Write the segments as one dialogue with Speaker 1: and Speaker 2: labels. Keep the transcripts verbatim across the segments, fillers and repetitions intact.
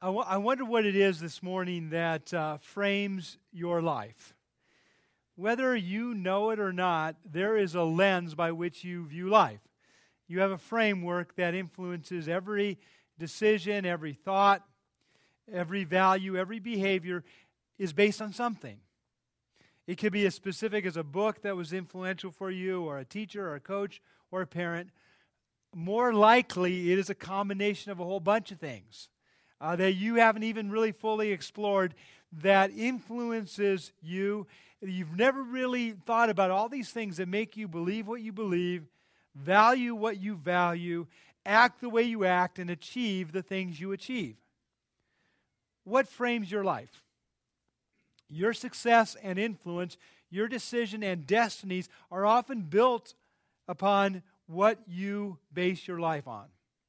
Speaker 1: I, w- I wonder what it is this morning that uh, frames your life. Whether you know it or not, there is a lens by which you view life. You have a framework that influences every decision, every thought, every value, every behavior is based on something. It could be as specific as a book that was influential for you, or a teacher, or a coach, or a parent. More likely, it is a combination of a whole bunch of things uh, that you haven't even really fully explored that influences you. You've never really thought about all these things that make you believe what you believe, value what you value, act the way you act, and achieve the things you achieve. What frames your life? Your success and influence, your decision and destinies are often built upon what you base your life on.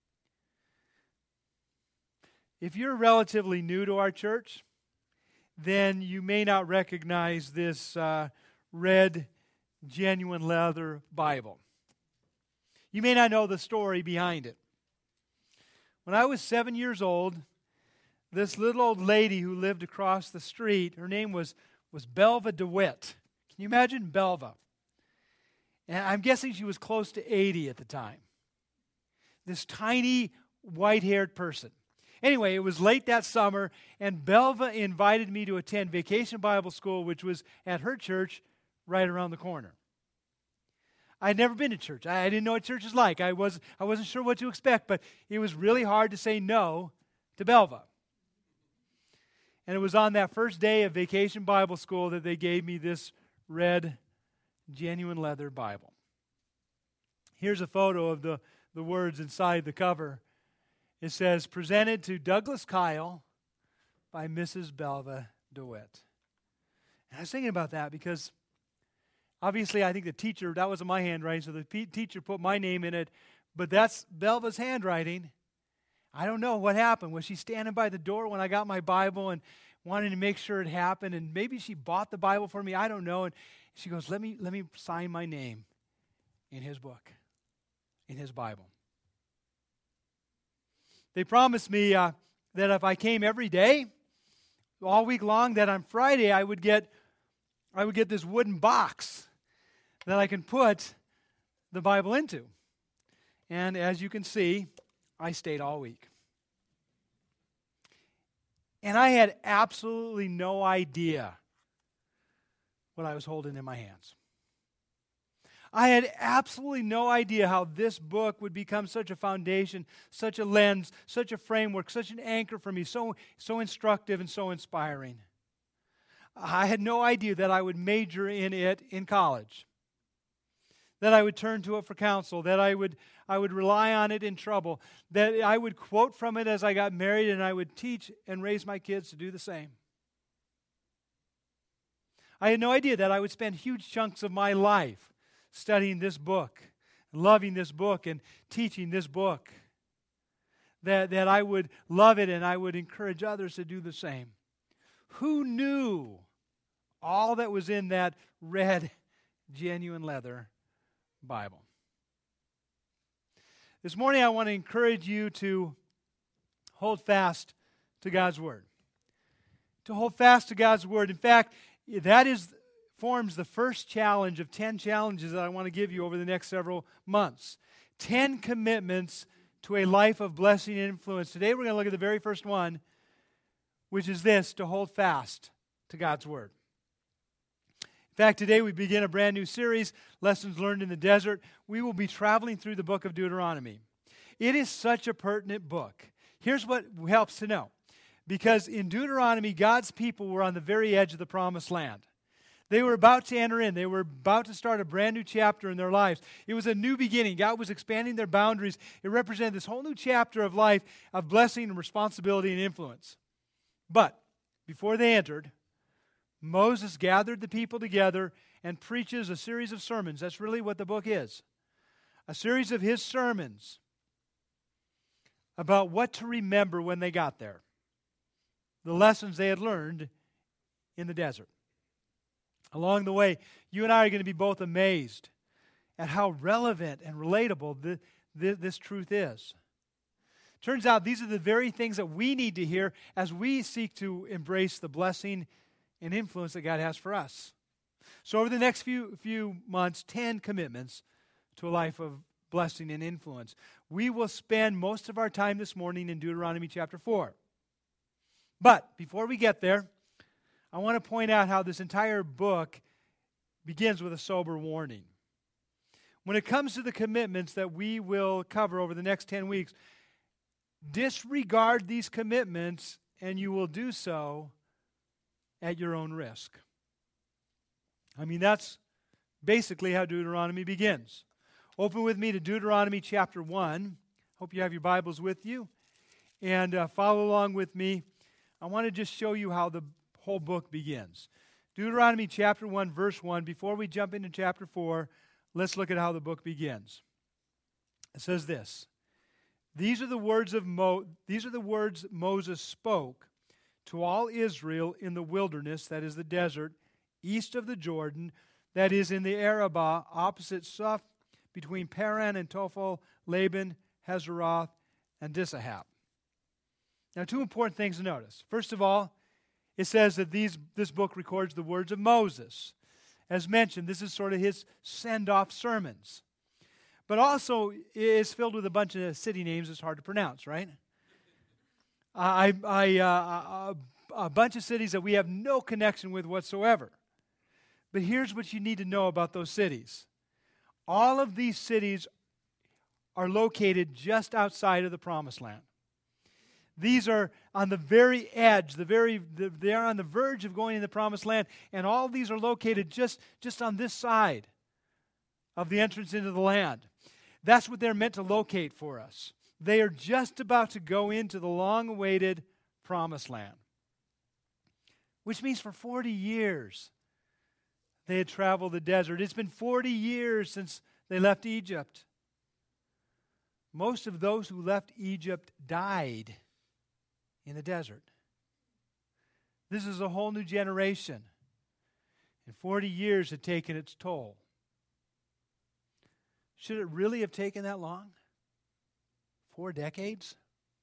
Speaker 1: If you're relatively new to our church, then you may not recognize this uh, red, genuine leather Bible. You may not know the story behind it. When I was seven years old, this little old lady who lived across the street, her name was, was Belva DeWitt. Can you imagine Belva? And I'm guessing she was close to eighty at the time. This tiny, white-haired person. Anyway, it was late that summer, and Belva invited me to attend Vacation Bible School, which was at her church right around the corner. I'd never been to church. I didn't know what church is like. I, was, I wasn't sure what to expect, but it was really hard to say no to Belva. And it was on that first day of Vacation Bible School that they gave me this red, genuine leather Bible. Here's a photo of the, the words inside the cover. It says, presented to Douglas Kyle by Missus Belva DeWitt. And I was thinking about that because obviously I think the teacher, that wasn't my handwriting, so the p- teacher put my name in it, but that's Belva's handwriting. I don't know what happened. Was she standing by the door when I got my Bible and wanted to make sure it happened? And maybe she bought the Bible for me. I don't know. And she goes, let me, let me sign my name in his book, in his Bible. They promised me uh, that if I came every day, all week long, that on Friday I would get, I would get this wooden box that I can put the Bible into. And as you can see, I stayed all week. And I had absolutely no idea what I was holding in my hands. I had absolutely no idea how this book would become such a foundation, such a lens, such a framework, such an anchor for me, so, so instructive and so inspiring. I had no idea that I would major in it in college, that I would turn to it for counsel, that I would, I would rely on it in trouble, that I would quote from it as I got married, and I would teach and raise my kids to do the same. I had no idea that I would spend huge chunks of my life studying this book, loving this book, and teaching this book. That, that I would love it and I would encourage others to do the same. Who knew all that was in that red, genuine leather Bible? This morning I want to encourage you to hold fast to God's Word. To hold fast to God's Word. In fact, that is forms the first challenge of ten challenges that I want to give you over the next several months. Ten commitments to a life of blessing and influence. Today we're going to look at the very first one, which is this, to hold fast to God's Word. In fact, today we begin a brand new series, Lessons Learned in the Desert. We will be traveling through the book of Deuteronomy. It is such a pertinent book. Here's what helps to know. Because in Deuteronomy, God's people were on the very edge of the promised land. They were about to enter in. They were about to start a brand new chapter in their lives. It was a new beginning. God was expanding their boundaries. It represented this whole new chapter of life of blessing and responsibility and influence. But before they entered, Moses gathered the people together and preaches a series of sermons. That's really what the book is. A series of his sermons about what to remember when they got there. The lessons they had learned in the desert. Along the way, you and I are going to be both amazed at how relevant and relatable the, the, this truth is. Turns out these are the very things that we need to hear as we seek to embrace the blessing and influence that God has for us. So over the next few, few months, ten commitments to a life of blessing and influence. We will spend most of our time this morning in Deuteronomy chapter four. But before we get there, I want to point out how this entire book begins with a sober warning. When it comes to the commitments that we will cover over the next ten weeks, disregard these commitments and you will do so at your own risk. I mean, that's basically how Deuteronomy begins. Open with me to Deuteronomy chapter one. Hope you have your Bibles with you. And uh, follow along with me. I want to just show you how the whole book begins. Deuteronomy chapter one, verse one. Before we jump into chapter four, let's look at how the book begins. It says this: These are the words of Mo- These are the words Moses spoke to all Israel in the wilderness, that is the desert, east of the Jordan, that is in the Arabah, opposite Suph, between Paran and Tophel, Laban, Hazeroth, and Dissahab. Now, two important things to notice. First of all, it says that these, this book records the words of Moses. As mentioned, this is sort of his send-off sermons. But also, it's filled with a bunch of city names that's hard to pronounce, right? I, I, uh, a, a bunch of cities that we have no connection with whatsoever. But here's what you need to know about those cities. All of these cities are located just outside of the Promised Land. These are on the very edge, the very the, they are on the verge of going in the Promised Land, and all of these are located just, just on this side of the entrance into the land. That's what they're meant to locate for us. They are just about to go into the long-awaited Promised Land, which means for forty years they had traveled the desert. It's been forty years since they left Egypt. Most of those who left Egypt died in the desert. This is a whole new generation, and forty years had taken its toll. Should it really have taken that long? Four decades?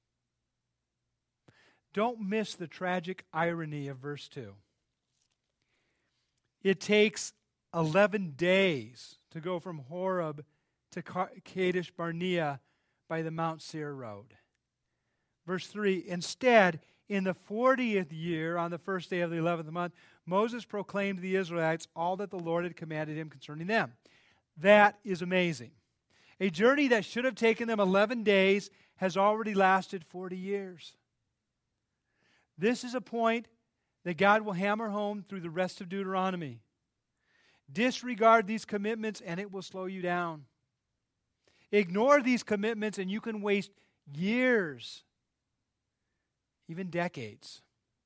Speaker 1: Don't miss the tragic irony of verse two. It takes eleven days to go from Horeb to Kadesh Barnea by the Mount Seir road. Verse three, instead, in the fortieth year, on the first day of the eleventh month, Moses proclaimed to the Israelites all that the Lord had commanded him concerning them. That is amazing. A journey that should have taken them eleven days has already lasted forty years. This is a point that God will hammer home through the rest of Deuteronomy. Disregard these commitments and it will slow you down. Ignore these commitments and you can waste years, even decades.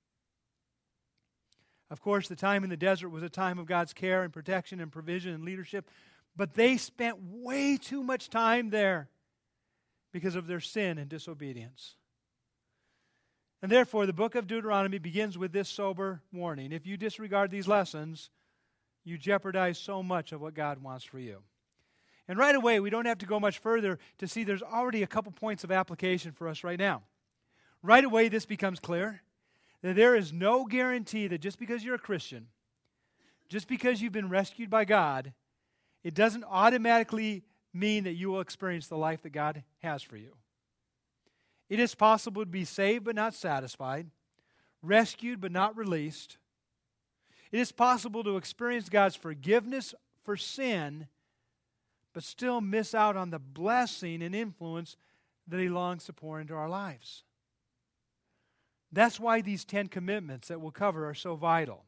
Speaker 1: Of course, the time in the desert was a time of God's care and protection and provision and leadership, but they spent way too much time there because of their sin and disobedience. And therefore, the book of Deuteronomy begins with this sober warning. If you disregard these lessons, you jeopardize so much of what God wants for you. And right away, we don't have to go much further to see there's already a couple points of application for us right now. Right away, this becomes clear that there is no guarantee that just because you're a Christian, just because you've been rescued by God, it doesn't automatically mean that you will experience the life that God has for you. It is possible to be saved but not satisfied, rescued but not released. It is possible to experience God's forgiveness for sin, but still miss out on the blessing and influence that He longs to pour into our lives. That's why these ten commitments that we'll cover are so vital.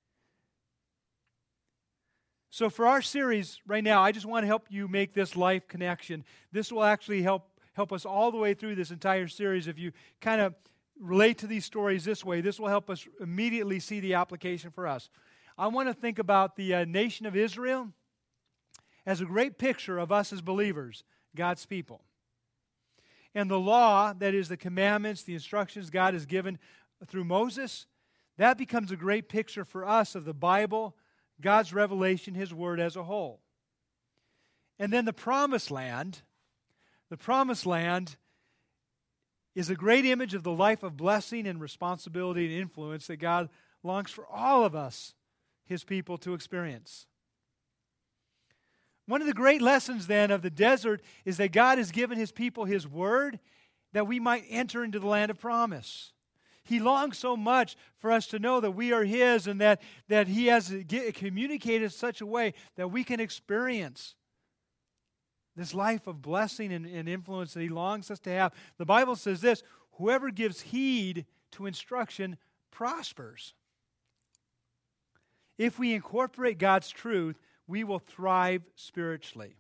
Speaker 1: So for our series right now, I just want to help you make this life connection. This will actually help help us all the way through this entire series. If you kind of relate to these stories this way, this will help us immediately see the application for us. I want to think about the uh, nation of Israel as a great picture of us as believers, God's people. And the law, that is the commandments, the instructions God has given through Moses, that becomes a great picture for us of the Bible, God's revelation, His Word as a whole. And then the Promised Land, the Promised Land is a great image of the life of blessing and responsibility and influence that God longs for all of us, His people, to experience. One of the great lessons then of the desert is that God has given His people His word that we might enter into the land of promise. He longs so much for us to know that we are His and that, that He has communicated in such a way that we can experience this life of blessing and, and influence that He longs us to have. The Bible says this, whoever gives heed to instruction prospers. If we incorporate God's truth, we will thrive spiritually.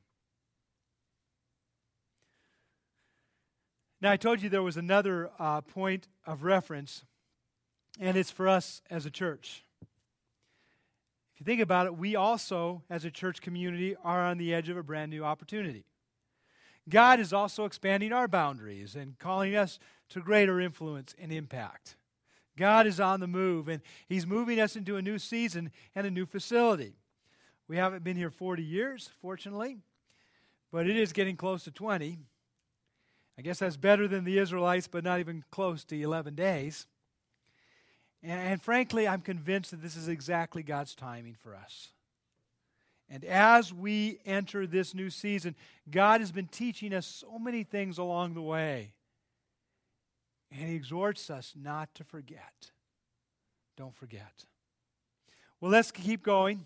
Speaker 1: Now, I told you there was another uh, point of reference, and it's for us as a church. If you think about it, we also, as a church community, are on the edge of a brand new opportunity. God is also expanding our boundaries and calling us to greater influence and impact. God is on the move, and He's moving us into a new season and a new facility. We haven't been here forty years, fortunately, but it is getting close to twenty. I guess that's better than the Israelites, but not even close to eleven days. And, and frankly, I'm convinced that this is exactly God's timing for us. And as we enter this new season, God has been teaching us so many things along the way. And He exhorts us not to forget. Don't forget. Well, let's keep going.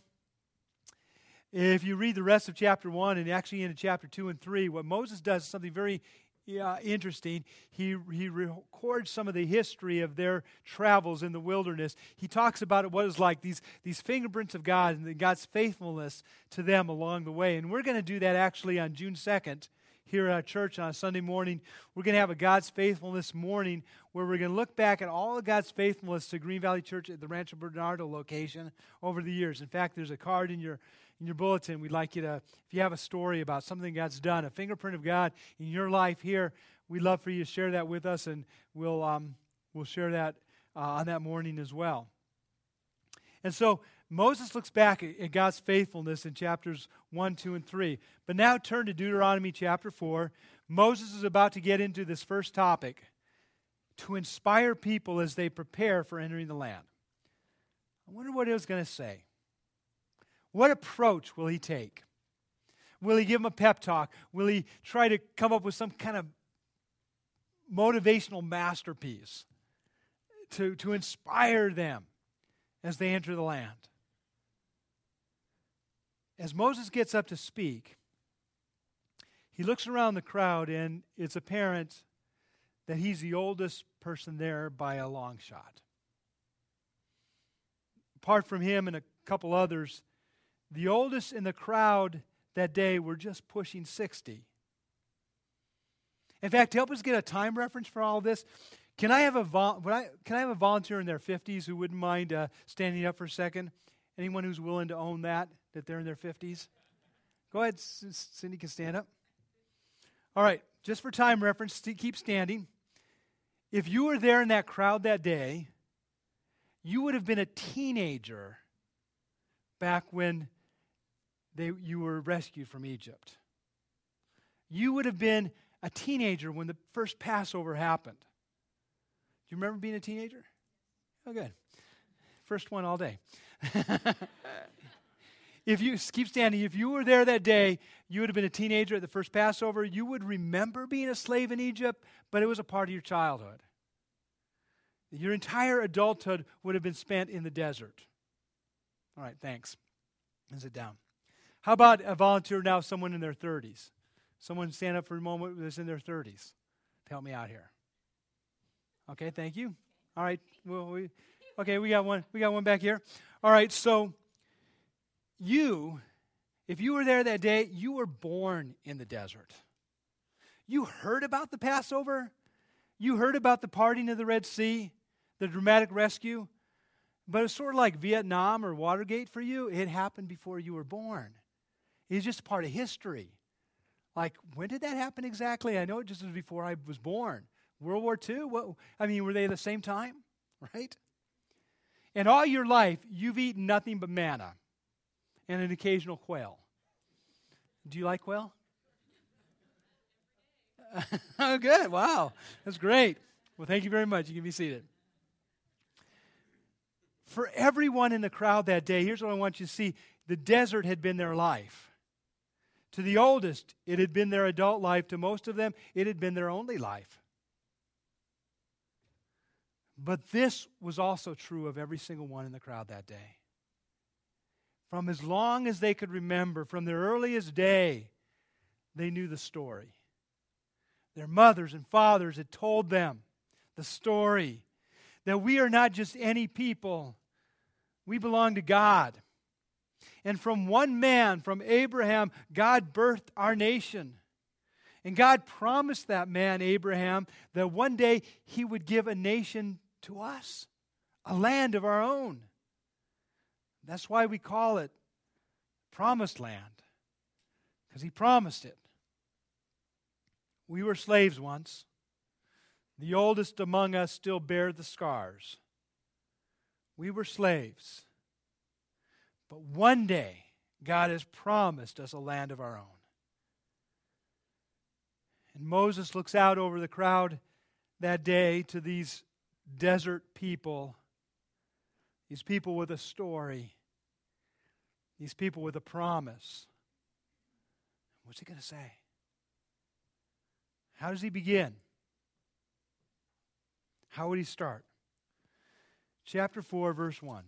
Speaker 1: If you read the rest of chapter one and actually into chapter two and three, what Moses does is something very uh, interesting. He, he records some of the history of their travels in the wilderness. He talks about what it was like, these, these fingerprints of God and God's faithfulness to them along the way. And we're going to do that actually on June second here at our church on a Sunday morning. We're going to have a God's faithfulness morning where we're going to look back at all of God's faithfulness to Green Valley Church at the Rancho Bernardo location over the years. In fact, there's a card in your in your bulletin. We'd like you to, if you have a story about something God's done, a fingerprint of God in your life here, we'd love for you to share that with us, and we'll um, we'll share that uh, on that morning as well. And so Moses looks back at, at God's faithfulness in chapters one, two, and three. But now turn to Deuteronomy chapter four. Moses is about to get into this first topic, to inspire people as they prepare for entering the land. I wonder what he was going to say. What approach will he take? Will he give them a pep talk? Will he try to come up with some kind of motivational masterpiece to, to inspire them as they enter the land? As Moses gets up to speak, he looks around the crowd, and it's apparent that he's the oldest person there by a long shot. Apart from him and a couple others, the oldest in the crowd that day were just pushing sixty. In fact, to help us get a time reference for all this, can I have a vol- would I, can I have a volunteer in their fifties who wouldn't mind uh, standing up for a second? Anyone who's willing to own that, that they're in their fifties? Go ahead, Cindy can stand up. All right, just for time reference, keep standing. If you were there in that crowd that day, you would have been a teenager back when they, you were rescued from Egypt. You would have been a teenager when the first Passover happened. Do you remember being a teenager? Oh, good. First one all day. If you keep standing, if you were there that day, you would have been a teenager at the first Passover. You would remember being a slave in Egypt, but it was a part of your childhood. Your entire adulthood would have been spent in the desert. All right, thanks. And sit down. How about a volunteer now, someone in their thirties? Someone stand up for a moment that's in their thirties. Help me out here. Okay, thank you. All right. Well, we, okay, we got one. We got one back here. All right, so you, if you were there that day, you were born in the desert. You heard about the Passover. You heard about the parting of the Red Sea, the dramatic rescue. But it's sort of like Vietnam or Watergate for you. It happened before you were born. It's just part of history. Like, when did that happen exactly? I know it just was before I was born. World War Two? What, I mean, were they at the same time? Right? And all your life, you've eaten nothing but manna and an occasional quail. Do you like quail? Oh, good. Wow. That's great. Well, thank you very much. You can be seated. For everyone in the crowd that day, here's what I want you to see. The desert had been their life. To the oldest, it had been their adult life. To most of them, it had been their only life. But this was also true of every single one in the crowd that day. From as long as they could remember, from their earliest day, they knew the story. Their mothers and fathers had told them the story that we are not just any people. We belong to God. And from one man, from Abraham, God birthed our nation. And God promised that man, Abraham, that one day he would give a nation to us, a land of our own. That's why we call it Promised Land, because he promised it. We were slaves once. The oldest among us still bear the scars. We were slaves. But one day, God has promised us a land of our own. And Moses looks out over the crowd that day to these desert people, these people with a story, these people with a promise. What's he going to say? How does he begin? How would he start? Chapter four, verse one.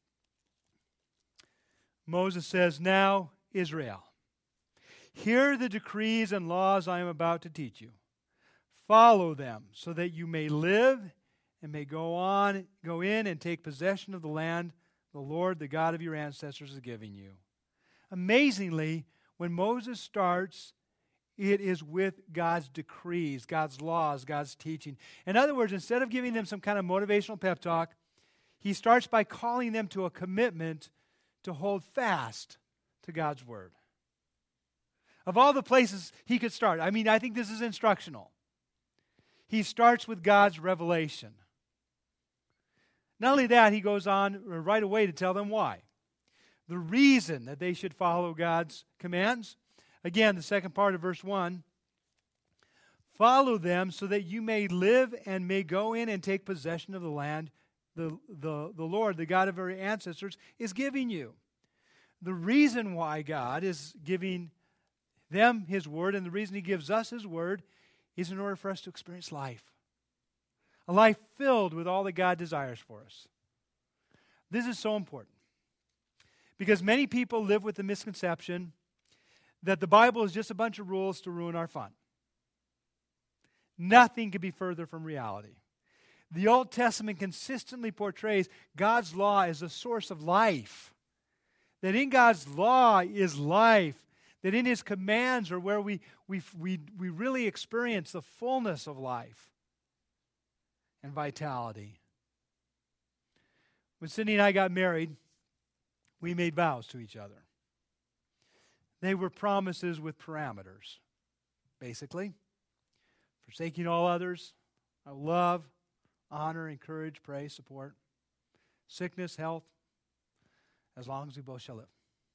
Speaker 1: Moses says, "Now, Israel, hear the decrees and laws I am about to teach you. Follow them so that you may live and may go on, go in and take possession of the land the Lord, the God of your ancestors, is giving you." Amazingly, when Moses starts, it is with God's decrees, God's laws, God's teaching. In other words, instead of giving them some kind of motivational pep talk, he starts by calling them to a commitment to hold fast to God's word. Of all the places he could start, I mean, I think this is instructional. He starts with God's revelation. Not only that, he goes on right away to tell them why. The reason that they should follow God's commands. Again, the second part of verse one. Follow them so that you may live and may go in and take possession of the land the, the, the Lord, the God of our ancestors, is giving you. The reason why God is giving them His word, and the reason He gives us His word, is in order for us to experience life. A life filled with all that God desires for us. This is so important. Because many people live with the misconception that the Bible is just a bunch of rules to ruin our fun. Nothing could be further from reality. The Old Testament consistently portrays God's law as the source of life. That in God's law is life. That in His commands are where we, we, we, we really experience the fullness of life and vitality. When Cindy and I got married, we made vows to each other. They were promises with parameters, basically. Forsaking all others, I will love, honor, encourage, pray, support, sickness, health, as long as we both shall live.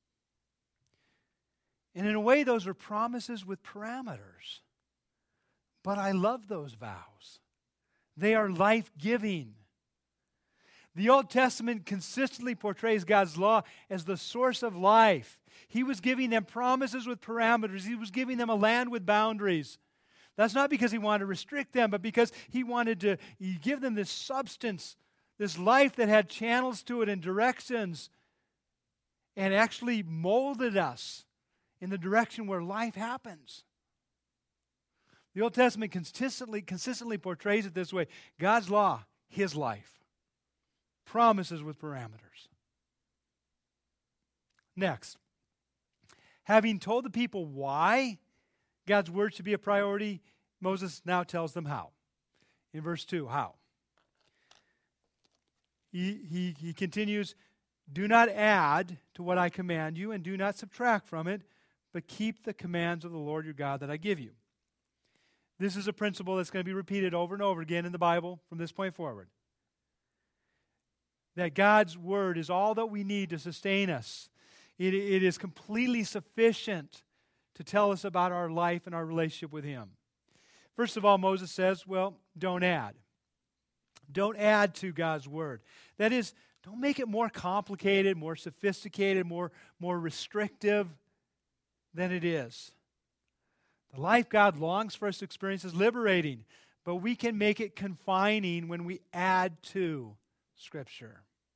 Speaker 1: And in a way, those are promises with parameters. But I love those vows. They are life-giving. The Old Testament consistently portrays God's law as the source of life. He was giving them promises with parameters. He was giving them a land with boundaries. That's not because He wanted to restrict them, but because He wanted to give them this substance, this life that had channels to it and directions, and actually molded us in the direction where life happens. The Old Testament consistently, consistently portrays it this way. God's law, His life. Promises with parameters. Next, having told the people why God's word should be a priority, Moses now tells them how. In verse two, how? He, he, he continues, "Do not add to what I command you, and do not subtract from it, but keep the commands of the Lord your God that I give you." This is a principle that's going to be repeated over and over again in the Bible from this point forward. That God's word is all that we need to sustain us. It, it is completely sufficient to tell us about our life and our relationship with Him. First of all, Moses says, well, don't add. Don't add to God's word. That is, don't make it more complicated, more sophisticated, more, more restrictive than it is. The life God longs for us to experience is liberating, but we can make it confining when we add to Scripture.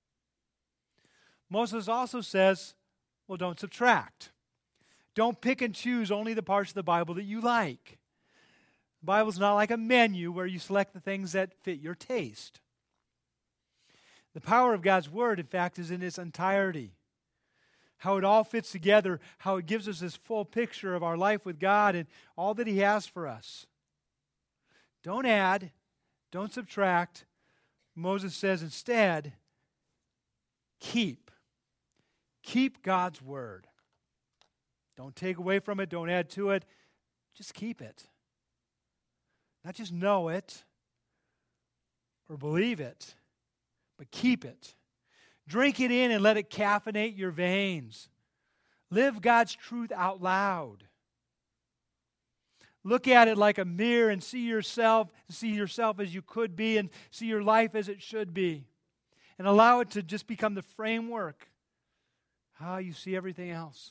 Speaker 1: Moses also says, well, don't subtract. Don't pick and choose only the parts of the Bible that you like. The Bible's not like a menu where you select the things that fit your taste. The power of God's Word, in fact, is in its entirety. How it all fits together, how it gives us this full picture of our life with God and all that He has for us. Don't add, don't subtract. Moses says instead, keep. Keep God's Word. Don't take away from it, don't add to it. Just keep it. Not just know it or believe it, but keep it. Drink it in and let it caffeinate your veins. Live God's truth out loud. Look at it like a mirror and see yourself, see yourself as you could be and see your life as it should be. And allow it to just become the framework, how you see everything else.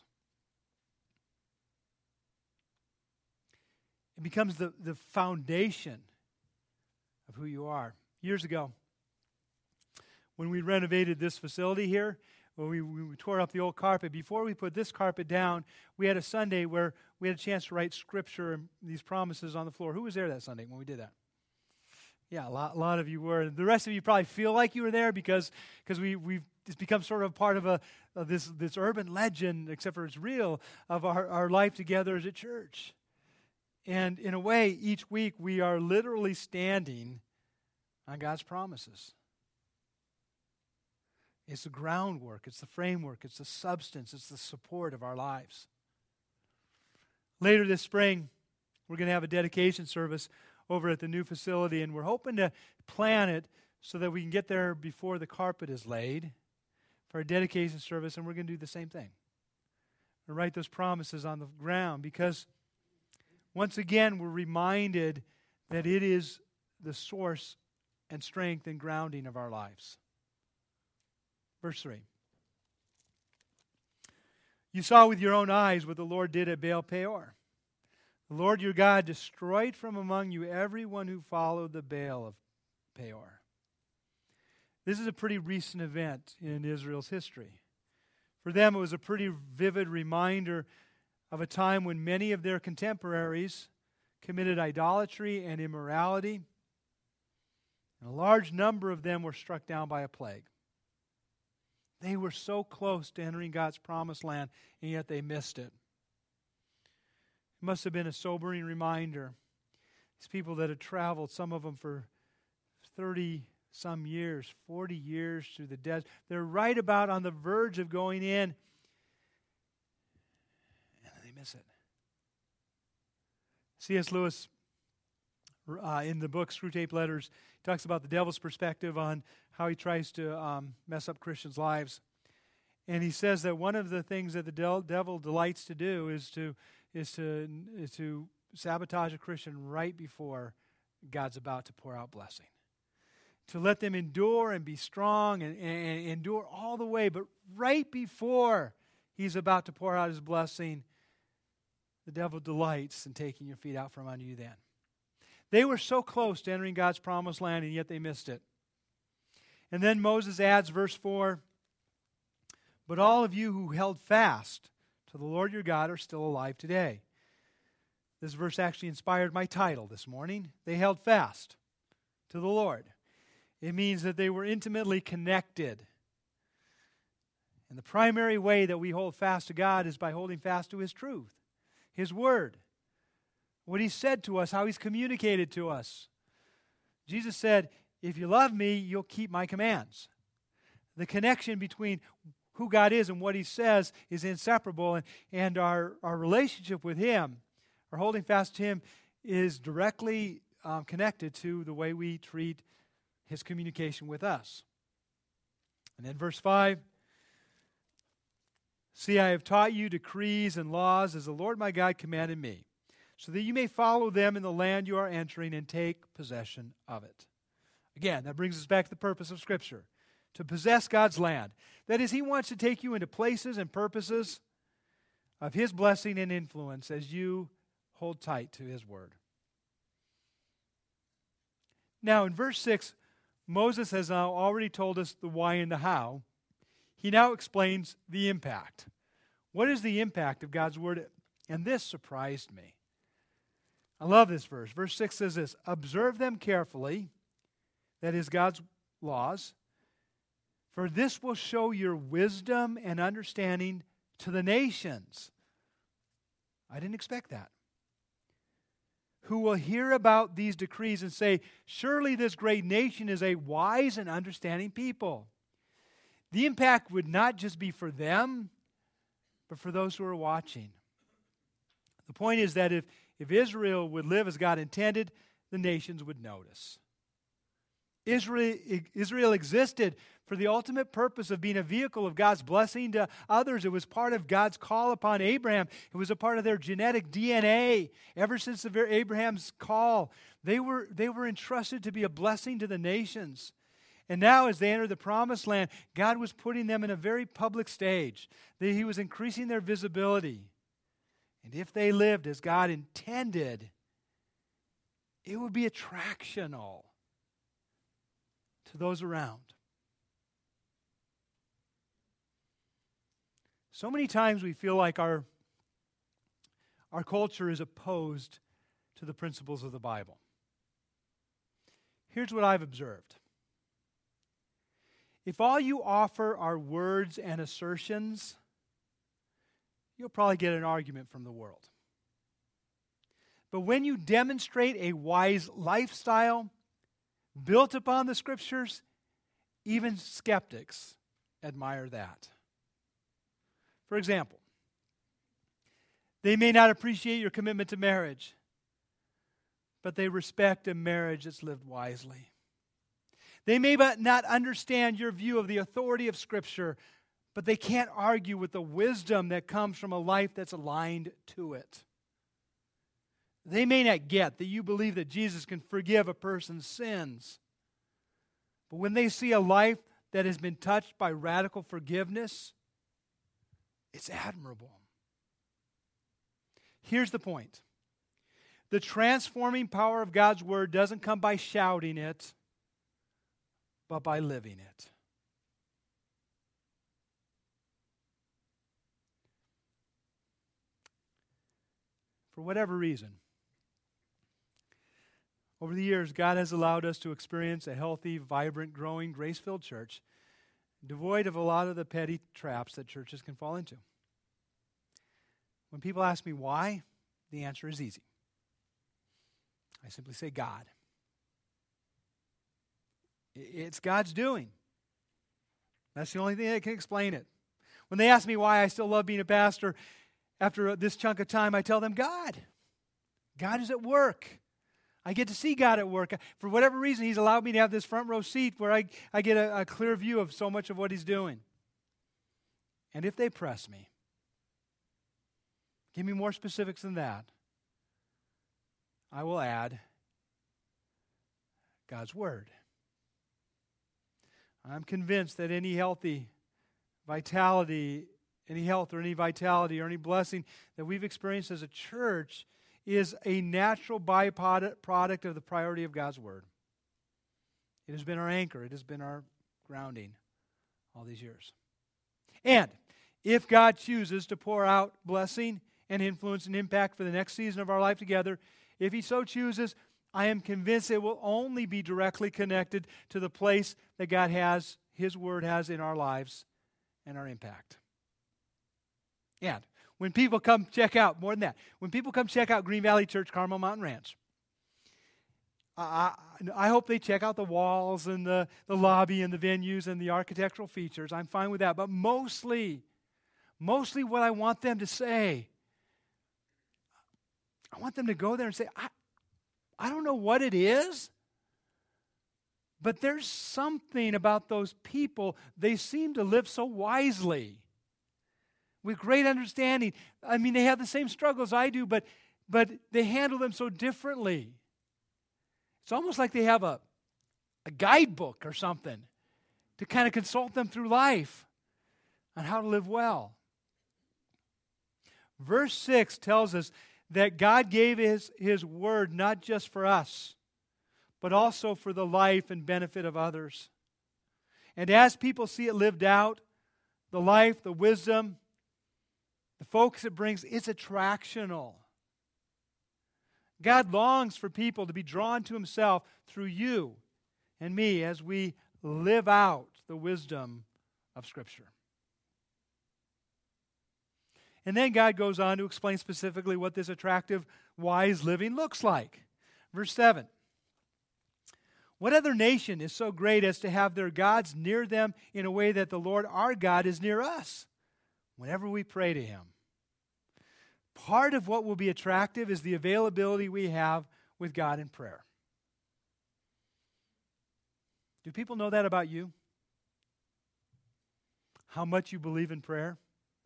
Speaker 1: It becomes the, the foundation of who you are. Years ago, when we renovated this facility here, when we, we tore up the old carpet, before we put this carpet down, we had a Sunday where we had a chance to write Scripture and these promises on the floor. Who was there that Sunday when we did that? Yeah, a lot, a lot of you were. The rest of you probably feel like you were there because because we we've it's become sort of part of a of this this urban legend, except for it's real, of our, our life together as a church. And in a way, each week we are literally standing on God's promises. It's the groundwork, it's the framework, it's the substance, it's the support of our lives. Later this spring, we're going to have a dedication service over at the new facility, and we're hoping to plan it so that we can get there before the carpet is laid for a dedication service, and we're going to do the same thing. And write those promises on the ground because once again, we're reminded that it is the source and strength and grounding of our lives. Verse three. You saw with your own eyes what the Lord did at Baal Peor. The Lord your God destroyed from among you everyone who followed the Baal of Peor. This is a pretty recent event in Israel's history. For them, it was a pretty vivid reminder of a time when many of their contemporaries committed idolatry and immorality, and a large number of them were struck down by a plague. They were so close to entering God's promised land, and yet they missed it. It must have been a sobering reminder. These people that had traveled, some of them for thirty-some years, forty years through the desert, they're right about on the verge of going in, miss it. C S Lewis, uh, in the book Screwtape Letters, talks about the devil's perspective on how he tries to um, mess up Christians' lives. And he says that one of the things that the del- devil delights to do is to is to is to sabotage a Christian right before God's about to pour out blessing. To let them endure and be strong and, and, and endure all the way, but right before He's about to pour out His blessing, the devil delights in taking your feet out from under you then. They were so close to entering God's promised land, and yet they missed it. And then Moses adds, verse four, but all of you who held fast to the Lord your God are still alive today. This verse actually inspired my title this morning. They held fast to the Lord. It means that they were intimately connected. And the primary way that we hold fast to God is by holding fast to His truth. His Word, what He said to us, how He's communicated to us. Jesus said, if you love me, you'll keep my commands. The connection between who God is and what He says is inseparable, and, and our, our relationship with Him, our holding fast to Him, is directly um, connected to the way we treat His communication with us. And then verse five, see, I have taught you decrees and laws as the Lord my God commanded me, so that you may follow them in the land you are entering and take possession of it. Again, that brings us back to the purpose of Scripture, to possess God's land. That is, He wants to take you into places and purposes of His blessing and influence as you hold tight to His word. Now, in verse six, Moses has now already told us the why and the how. He now explains the impact. What is the impact of God's word? And this surprised me. I love this verse. Verse six says this, observe them carefully, that is God's laws, for this will show your wisdom and understanding to the nations. I didn't expect that. Who will hear about these decrees and say, surely this great nation is a wise and understanding people. The impact would not just be for them, but for those who are watching. The point is that if, if Israel would live as God intended, the nations would notice. Israel, Israel existed for the ultimate purpose of being a vehicle of God's blessing to others. It was part of God's call upon Abraham. It was a part of their genetic D N A. Ever since the, Abraham's call, they were, they were entrusted to be a blessing to the nations. And now as they enter the promised land, God was putting them in a very public stage. He was increasing their visibility. And if they lived as God intended, it would be attractional to those around. So many times we feel like our, our culture is opposed to the principles of the Bible. Here's what I've observed. If all you offer are words and assertions, you'll probably get an argument from the world. But when you demonstrate a wise lifestyle built upon the Scriptures, even skeptics admire that. For example, they may not appreciate your commitment to marriage, but they respect a marriage that's lived wisely. They may not understand your view of the authority of Scripture, but they can't argue with the wisdom that comes from a life that's aligned to it. They may not get that you believe that Jesus can forgive a person's sins, but when they see a life that has been touched by radical forgiveness, it's admirable. Here's the point. The transforming power of God's Word doesn't come by shouting it, but by living it. For whatever reason, over the years, God has allowed us to experience a healthy, vibrant, growing, grace-filled church, devoid of a lot of the petty traps that churches can fall into. When people ask me why, the answer is easy. I simply say God. It's God's doing. That's the only thing that can explain it. When they ask me why I still love being a pastor, after this chunk of time, I tell them, God. God is at work. I get to see God at work. For whatever reason, He's allowed me to have this front row seat where I, I get a, a clear view of so much of what He's doing. And if they press me, give me more specifics than that, I will add God's Word. I'm convinced that any healthy vitality, any health or any vitality or any blessing that we've experienced as a church is a natural byproduct of the priority of God's Word. It has been our anchor. It has been our grounding all these years. And if God chooses to pour out blessing and influence and impact for the next season of our life together, if He so chooses, I am convinced it will only be directly connected to the place that God has, His Word has in our lives and our impact. And when people come check out, more than that, when people come check out Green Valley Church, Carmel Mountain Ranch, I, I hope they check out the walls and the, the lobby and the venues and the architectural features. I'm fine with that. But mostly, mostly what I want them to say, I want them to go there and say, I, I don't know what it is, but there's something about those people. They seem to live so wisely, with great understanding. I mean, they have the same struggles I do, but but they handle them so differently. It's almost like they have a, a guidebook or something to kind of consult them through life on how to live well. Verse six tells us that God gave his, his word not just for us, but also for the life and benefit of others. And as people see it lived out, the life, the wisdom, the focus it brings, it's attractional. God longs for people to be drawn to himself through you and me as we live out the wisdom of Scripture. And then God goes on to explain specifically what this attractive, wise living looks like. Verse seven. What other nation is so great as to have their gods near them in a way that the Lord our God is near us whenever we pray to him? Part of what will be attractive is the availability we have with God in prayer. Do people know that about you? How much you believe in prayer?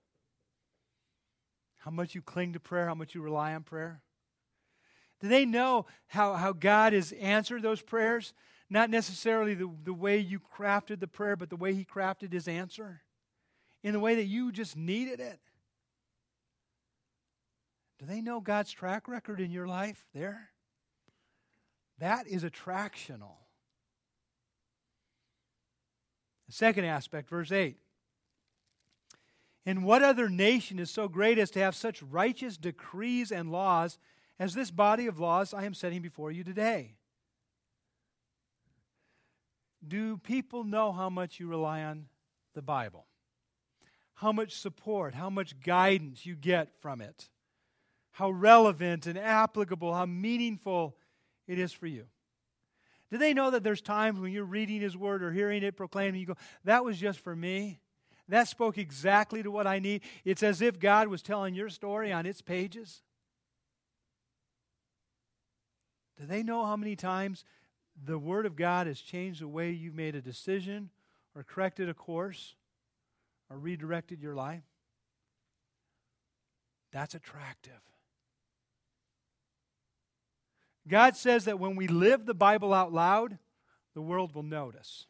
Speaker 1: How much you cling to prayer? How much you rely on prayer? Do they know how, how God has answered those prayers? Not necessarily the, the way you crafted the prayer, but the way he crafted his answer? In the way that you just needed it? Do they know God's track record in your life there? That is attractional. The second aspect, verse eight. And what other nation is so great as to have such righteous decrees and laws as this body of laws I am setting before you today? Do people know how much you rely on the Bible? How much support, how much guidance you get from it? How relevant and applicable, how meaningful it is for you? Do they know that there's times when you're reading his word or hearing it proclaimed and you go, that was just for me? That spoke exactly to what I need. It's as if God was telling your story on its pages. Do they know how many times the Word of God has changed the way you've made a decision or corrected a course or redirected your life? That's attractive. God says that when we live the Bible out loud, the world will notice.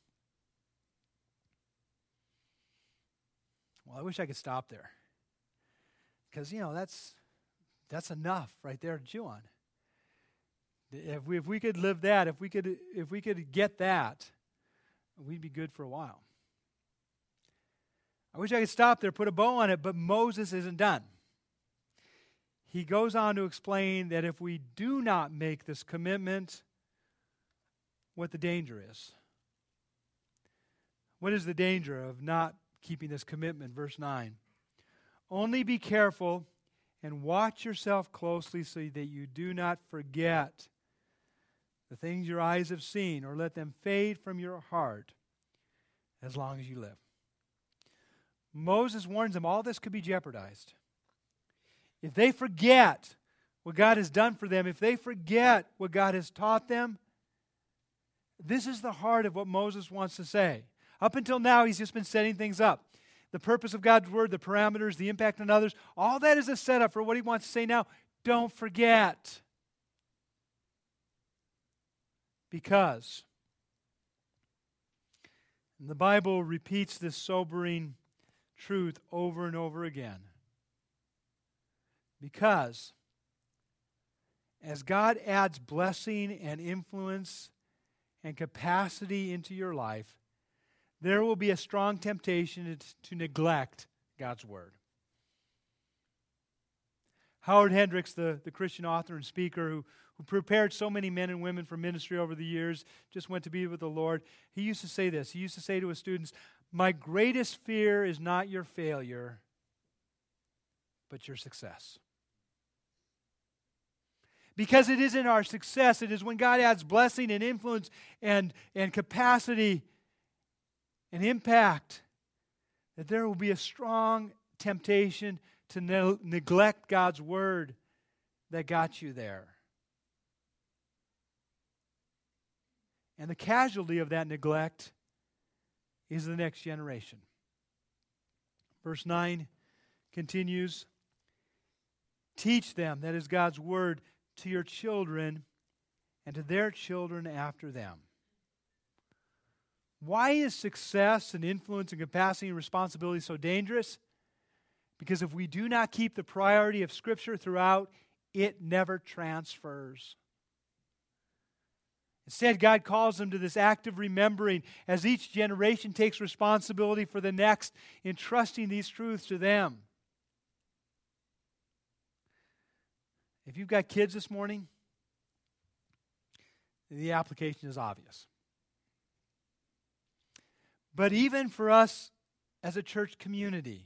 Speaker 1: Well, I wish I could stop there. Because, you know, that's that's enough right there to chew on. If we, if we could live that, if we could if we could get that, we'd be good for a while. I wish I could stop there, put a bow on it, but Moses isn't done. He goes on to explain that if we do not make this commitment, what the danger is. What is the danger of not keeping this commitment? Verse nine. Only be careful and watch yourself closely so that you do not forget the things your eyes have seen or let them fade from your heart as long as you live. Moses warns them all this could be jeopardized. If they forget what God has done for them, if they forget what God has taught them, this is the heart of what Moses wants to say. Up until now, he's just been setting things up. The purpose of God's word, the parameters, the impact on others, all that is a setup for what he wants to say now. Don't forget. Because the Bible repeats this sobering truth over and over again. Because as God adds blessing and influence and capacity into your life, there will be a strong temptation to neglect God's Word. Howard Hendricks, the, the Christian author and speaker who, who prepared so many men and women for ministry over the years, just went to be with the Lord, he used to say this. He used to say to his students, "My greatest fear is not your failure, but your success." Because it isn't our success. It is when God adds blessing and influence and, and capacity and impact that there will be a strong temptation to ne- neglect God's word that got you there. And the casualty of that neglect is the next generation. Verse nine continues, Teach them, that is God's word, to your children and to their children after them. Why is success and influence and capacity and responsibility so dangerous? Because if we do not keep the priority of Scripture throughout, it never transfers. Instead, God calls them to this active remembering as each generation takes responsibility for the next, entrusting these truths to them. If you've got kids this morning, the application is obvious. But even for us as a church community,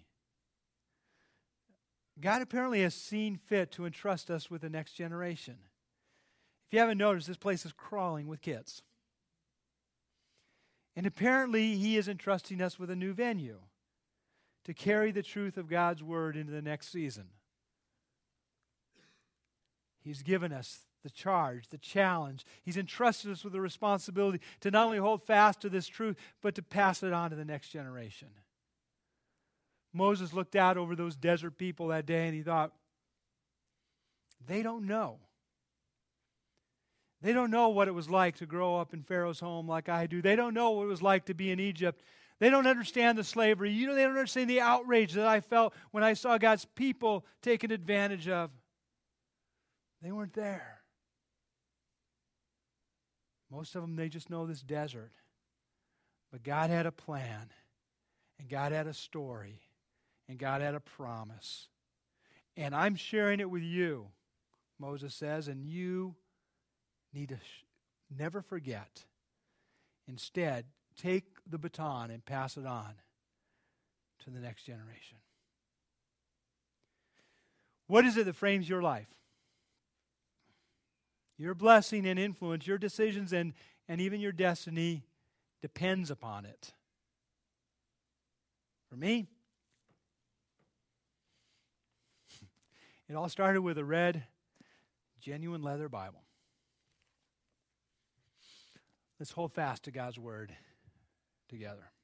Speaker 1: God apparently has seen fit to entrust us with the next generation. If you haven't noticed, this place is crawling with kids. And apparently, He is entrusting us with a new venue to carry the truth of God's Word into the next season. He's given us the charge, the challenge. He's entrusted us with the responsibility to not only hold fast to this truth, but to pass it on to the next generation. Moses looked out over those desert people that day and he thought, they don't know. They don't know what it was like to grow up in Pharaoh's home like I do. They don't know what it was like to be in Egypt. They don't understand the slavery. You know, they don't understand the outrage that I felt when I saw God's people taken advantage of. They weren't there. Most of them, they just know this desert. But God had a plan, and God had a story, and God had a promise. And I'm sharing it with you, Moses says, and you need to sh- never forget. Instead, take the baton and pass it on to the next generation. What is it that frames your life? Your blessing and influence, your decisions and, and even your destiny depends upon it. For me, it all started with a red, genuine leather Bible. Let's hold fast to God's Word together.